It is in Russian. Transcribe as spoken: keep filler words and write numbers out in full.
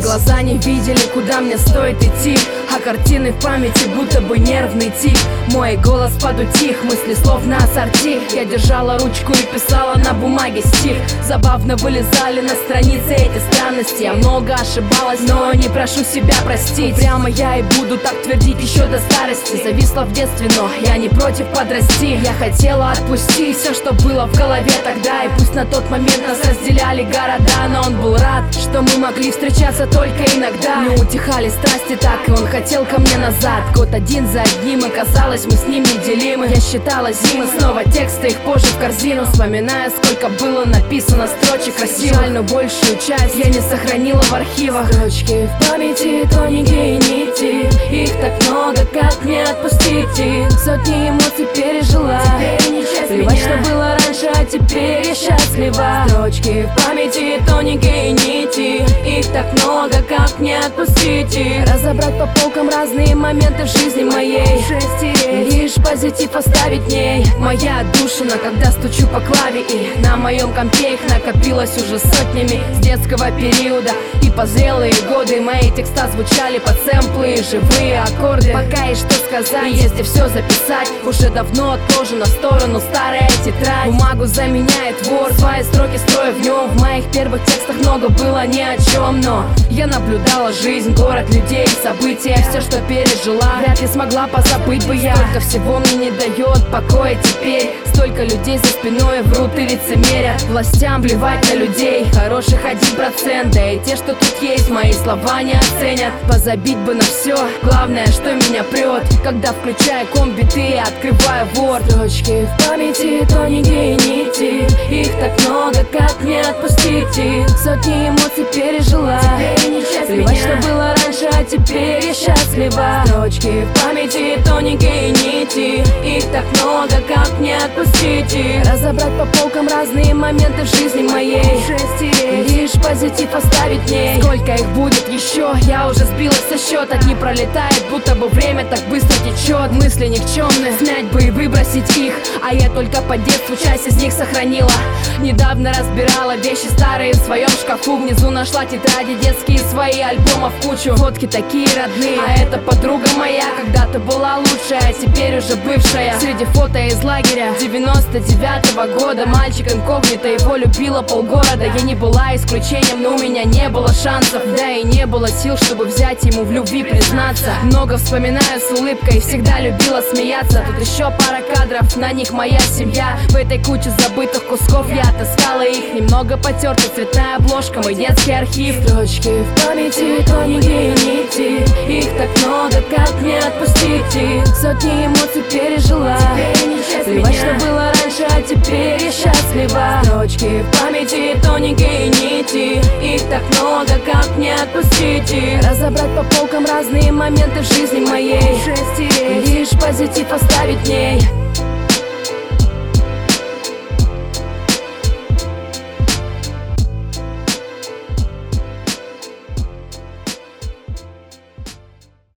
глаза не видели, куда мне стоит идти, а картины в памяти будто бы нервный тик. Мой голос подутих, мысли слов на ассорти. Я держала ручку и писала на бумаге стих. Забавно вылезали на странице эти странности. Я много ошибалась, но не прошу себя простить. Прямо я и буду так твердить еще до старости. Зависла в детстве, но я не против подрасти. Я хотела отпустить все, что было в голове тогда. И пусть на тот момент нас разделяли города, но он был рад, что мы могли встречаться только иногда. Не утихали страсти так, и он хотел ко мне назад. Год один за одним, и казалось, мы с ним неделимы. Я считала зимы, снова тексты, их позже в корзину, вспоминая, сколько было написано строчек красивых. Жаль, но большую часть я не сохранила в архивах. Строчки в памяти, тоненькие нити, их так много, как мне отпустить их? Сотни эмоций пережила, плевать, что было раньше, а теперь я счастлива. Строчки в памяти, тоненькие нити, их так много, как мне отпустить их? Разобрать по полкам разные моменты в жизни моей, лишь позитив оставить в ней. Моя отдушина, когда стучу по клаве, и на моем компе их накопилось уже сотнями с детского периода. И по зрелые годы мои текста звучали под сэмплы и живые аккорды. Пока есть что сказать, если все записать, уже давно отложена в сторону старая тетрадь. Бумагу заменяет вор, свои строки строю в нем. В моих первых текстах много было ни о чем, но я наблюдала жизнь, город, людей, события. Все, что пережила, вряд ли смогла позабыть бы я. Столько всего мне не дает покоя теперь. Столько людей за спиной врут и лицемерят. Властям плевать на людей, хороших один процент. Да и те, что тут есть, мои слова не оценят. Позабить бы на все, главное, что меня прет, когда включаю комбиты и открываю Word. Строчки в памяти, тоненькие нити, их так много, как мне отпустить их? Сотни эмоций пережила, плевать, что было раньше, а теперь я счастлива. Строчки в памяти, тоненькие нити, их так много, как мне отпустить их? Разобрать по полкам разные моменты в жизни моей, лишь позитив оставить в ней. Сколько их будет еще, я уже сбилась со счета. Дни пролетают, будто бы время так быстро течет. Мысли никчемные, снять бы и выбросить их, а я только по детству часть из них сохранила. Недавно разбирала вещи старые в своем шкафу. Внизу нашла тетради детские свои, альбомов кучу. Фотки такие родные, а это подруга моя. Когда-то была лучшая, а теперь уже бывшая. Среди фото из лагеря девяносто девятого года. Мальчик инкогнито, его любила полгорода. Я не была исключением, но у меня не было шансов. Да и не было сил, чтобы взять ему в любви признаться. Много вспоминаю с улыбкой, всегда любила смеяться. Тут еще пара кадров, на них моя семья. В этой куче забытых кусков я отыскала их. Немного потерта цветная обложка, мой детский архив. Строчки в памяти, тоненькие нити, их так много, как мне отпустить их? Сотни эмоций пережила, плевать, что было раньше, а теперь я счастлива. Строчки в памяти, тоненькие нити, их так много, как мне отпустить их? Разобрать по полкам разные моменты в жизни моей, лишь позитив оставить в ней.